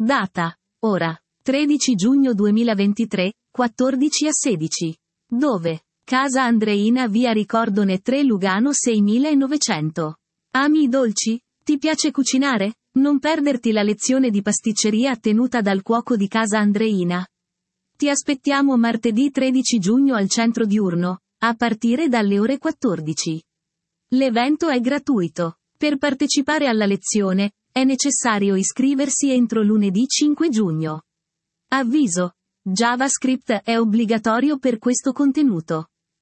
Data. Ora. 13 giugno 2023, 14 a 16. Dove? Casa Andreina, via Ricordone 3, Lugano 6900. Ami i dolci? Ti piace cucinare? Non perderti la lezione di pasticceria tenuta dal cuoco di Casa Andreina. Ti aspettiamo martedì 13 giugno al centro diurno, a partire dalle ore 14. L'evento è gratuito. Per partecipare alla lezione, è necessario iscriversi entro lunedì 5 giugno. Avviso. JavaScript è obbligatorio per questo contenuto.